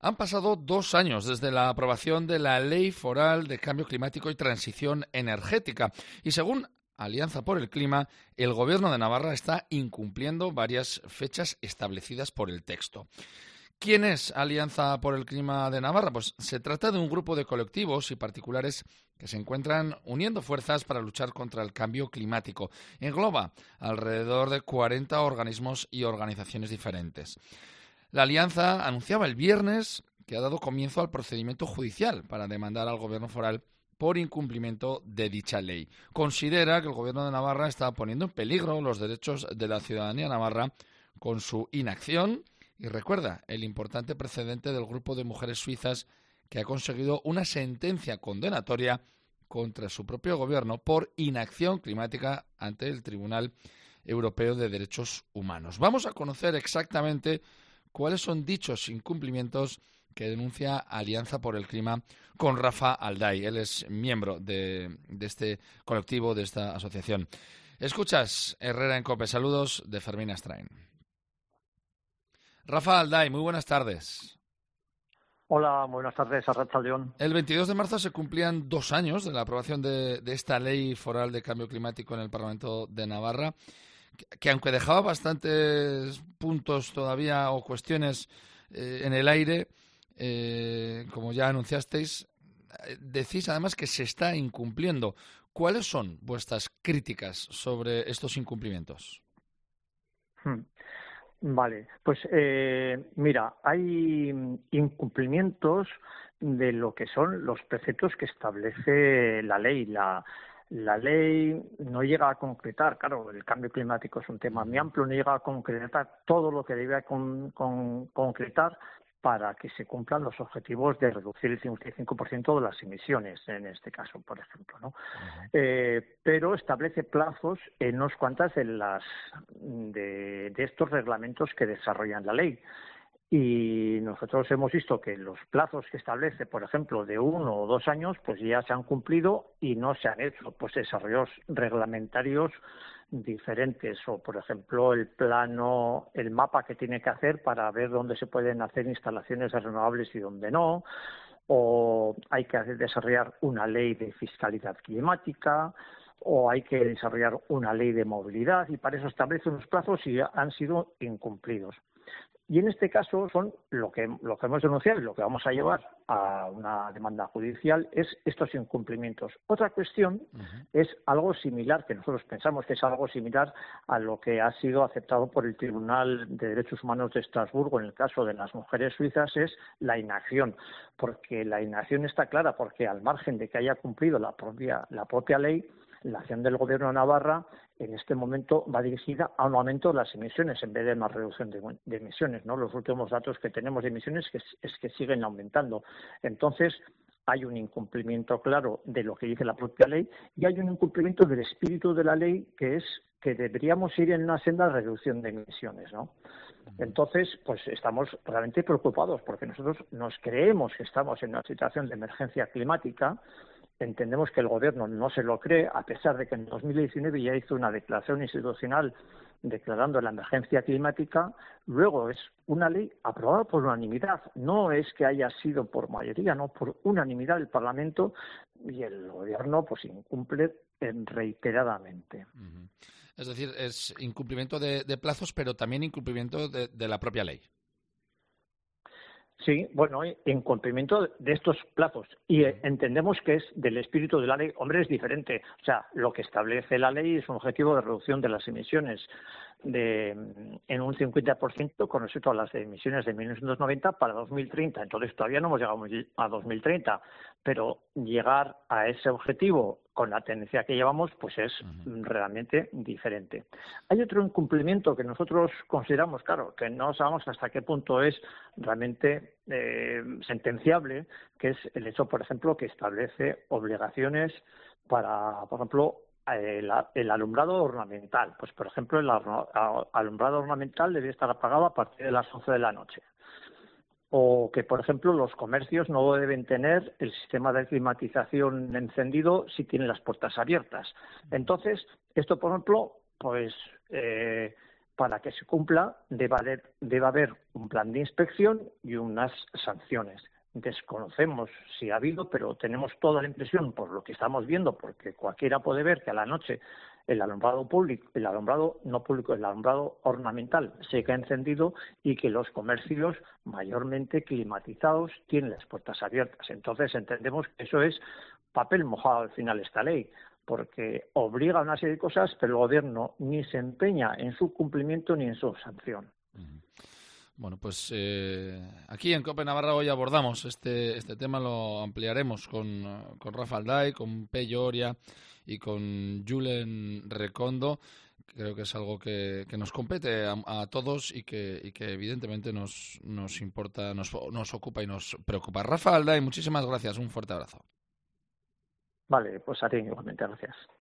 Han pasado 2 años desde la aprobación de la Ley Foral de Cambio Climático y Transición Energética y según Alianza por el Clima, el Gobierno de Navarra está incumpliendo varias fechas establecidas por el texto. ¿Quién es Alianza por el Clima de Navarra? Pues se trata de un grupo de colectivos y particulares que se encuentran uniendo fuerzas para luchar contra el cambio climático. Engloba alrededor de 40 organismos y organizaciones diferentes. La Alianza anunciaba el viernes que ha dado comienzo al procedimiento judicial para demandar al Gobierno foral por incumplimiento de dicha ley. Considera que el Gobierno de Navarra está poniendo en peligro los derechos de la ciudadanía navarra con su inacción y recuerda el importante precedente del grupo de mujeres suizas que ha conseguido una sentencia condenatoria contra su propio gobierno por inacción climática ante el Tribunal Europeo de Derechos Humanos. Vamos a conocer exactamente cuáles son dichos incumplimientos que denuncia Alianza por el Clima con Rafa Alday. Él es miembro de este colectivo, de esta asociación. Escuchas Herrera en COPE. Saludos de Fermín Astrain. Rafa Alday, muy buenas tardes. Hola, buenas tardes, Arratsaldeón. El 22 de marzo se cumplían 2 años de la aprobación de esta ley foral de cambio climático en el Parlamento de Navarra, que aunque dejaba bastantes puntos todavía o cuestiones en el aire, como ya anunciasteis, decís además que se está incumpliendo. ¿Cuáles son vuestras críticas sobre estos incumplimientos? Vale, pues mira, hay incumplimientos de lo que son los preceptos que establece la ley. La ley no llega a concretar, claro, el cambio climático es un tema muy amplio, no llega a concretar todo lo que debe concretar para que se cumplan los objetivos de reducir el 55% de las emisiones, en este caso, por ejemplo, ¿no? Pero establece plazos en unas cuantas de estos reglamentos que desarrollan la ley. Y nosotros hemos visto que los plazos que establece, por ejemplo, de 1 o 2 años, pues ya se han cumplido y no se han hecho pues desarrollos reglamentarios diferentes, o por ejemplo el mapa que tiene que hacer para ver dónde se pueden hacer instalaciones renovables y dónde no, o hay que desarrollar una ley de fiscalidad climática, o hay que desarrollar una ley de movilidad, y para eso establece unos plazos y han sido incumplidos. Y en este caso son lo que hemos denunciado y lo que vamos a llevar a una demanda judicial es estos incumplimientos. Otra cuestión es algo similar, que nosotros pensamos que es algo similar a lo que ha sido aceptado por el Tribunal de Derechos Humanos de Estrasburgo en el caso de las mujeres suizas, es la inacción. Porque la inacción está clara, porque al margen de que haya cumplido la propia ley, la acción del Gobierno de Navarra en este momento va dirigida a un aumento de las emisiones en vez de una reducción de emisiones, ¿no? Los últimos datos que tenemos de emisiones es que siguen aumentando. Entonces, hay un incumplimiento claro de lo que dice la propia ley y hay un incumplimiento del espíritu de la ley, que es que deberíamos ir en una senda de reducción de emisiones, ¿no? Entonces, pues estamos realmente preocupados porque nosotros nos creemos que estamos en una situación de emergencia climática. Entendemos que el Gobierno no se lo cree, a pesar de que en 2019 ya hizo una declaración institucional declarando la emergencia climática. Luego es una ley aprobada por unanimidad, no es que haya sido por mayoría, no, por unanimidad del Parlamento, y el Gobierno pues incumple reiteradamente. Es decir, es incumplimiento de plazos, pero también incumplimiento de la propia ley. Sí, bueno, en cumplimiento de estos plazos. Y entendemos que es del espíritu de la ley. Hombre, es diferente. O sea, lo que establece la ley es un objetivo de reducción de las emisiones en un 50% con respecto a las emisiones de 1990 para 2030. Entonces, todavía no hemos llegado a 2030. Pero llegar a ese objetivo con la tendencia que llevamos, pues es realmente diferente. Hay otro incumplimiento que nosotros consideramos, claro, que no sabemos hasta qué punto es realmente sentenciable, que es el hecho, por ejemplo, que establece obligaciones para, por ejemplo, el alumbrado ornamental. Pues, por ejemplo, el alumbrado ornamental debe estar apagado a partir de las 11 de la noche. O que, por ejemplo, los comercios no deben tener el sistema de climatización encendido si tienen las puertas abiertas. Entonces, esto, por ejemplo, pues para que se cumpla debe haber un plan de inspección y unas sanciones. Desconocemos si ha habido, pero tenemos toda la impresión, por lo que estamos viendo, porque cualquiera puede ver que a la noche el alumbrado público, el alumbrado no público, el alumbrado ornamental se queda encendido y que los comercios mayormente climatizados tienen las puertas abiertas. Entonces entendemos que eso es papel mojado al final esta ley, porque obliga a una serie de cosas, pero el gobierno ni se empeña en su cumplimiento ni en su sanción. Bueno, pues aquí en COPE Navarra hoy abordamos este tema, lo ampliaremos con Rafa Alday, con Pello Oria y con Julen Recondo. Creo que es algo que nos compete a todos y que evidentemente nos importa, nos ocupa y nos preocupa. Rafa Alday, muchísimas gracias, un fuerte abrazo. Vale, pues a ti igualmente, gracias.